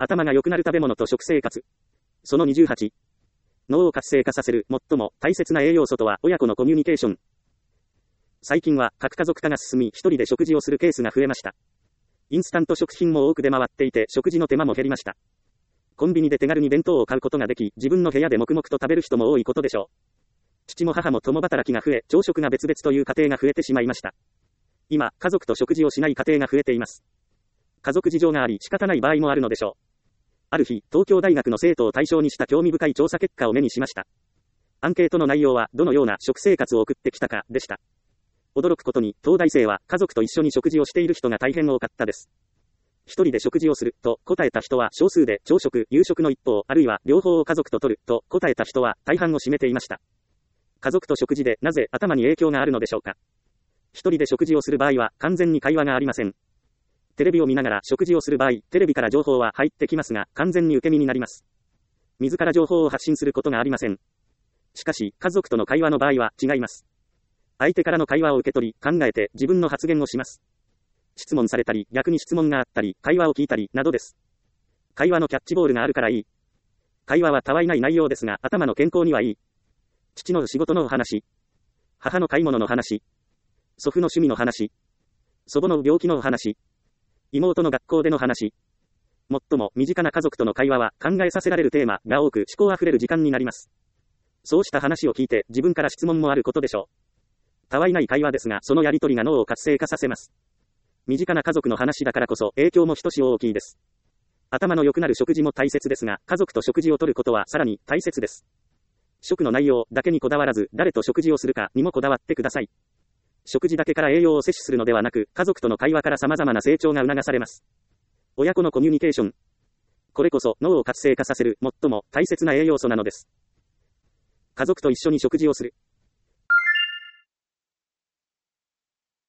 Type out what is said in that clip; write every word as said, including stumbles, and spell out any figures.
頭が良くなる食べ物と食生活。そのにじゅうはち。脳を活性化させる最も大切な栄養素とは親子のコミュニケーション。最近は核家族化が進み、一人で食事をするケースが増えました。インスタント食品も多く出回っていて、食事の手間も減りました。コンビニで手軽に弁当を買うことができ、自分の部屋で黙々と食べる人も多いことでしょう。父も母も共働きが増え、朝食が別々という家庭が増えてしまいました。今、家族と食事をしない家庭が増えています。家族事情があり仕方ない場合もあるのでしょう。ある日、東京大学の生徒を対象にした興味深い調査結果を目にしました。アンケートの内容は、どのような食生活を送ってきたか、でした。驚くことに、東大生は家族と一緒に食事をしている人が大変多かったです。一人で食事をする、と答えた人は少数で、朝食、夕食の一方、あるいは両方を家族と取る、と答えた人は大半を占めていました。家族と食事でなぜ頭に影響があるのでしょうか。一人で食事をする場合は、完全に会話がありません。テレビを見ながら食事をする場合、テレビから情報は入ってきますが、完全に受け身になります。自ら情報を発信することがありません。しかし、家族との会話の場合は違います。相手からの会話を受け取り、考えて自分の発言をします。質問されたり、逆に質問があったり、会話を聞いたり、などです。会話のキャッチボールがあるからいい。会話はたわいない内容ですが、頭の健康にはいい。父の仕事のお話。母の買い物の話。祖父の趣味の話。祖母の病気のお話。妹の学校での話。最も身近な家族との会話は考えさせられるテーマが多く思考あふれる時間になります。そうした話を聞いて自分から質問もあることでしょう。たわいない会話ですが、そのやりとりが脳を活性化させます。身近な家族の話だからこそ影響もひとしお大きいです。頭の良くなる食事も大切ですが、家族と食事をとることはさらに大切です。食の内容だけにこだわらず、誰と食事をするかにもこだわってください。食事だけから栄養を摂取するのではなく、家族との会話から様々な成長が促されます。親子のコミュニケーション。これこそ脳を活性化させる最も大切な栄養素なのです。家族と一緒に食事をする。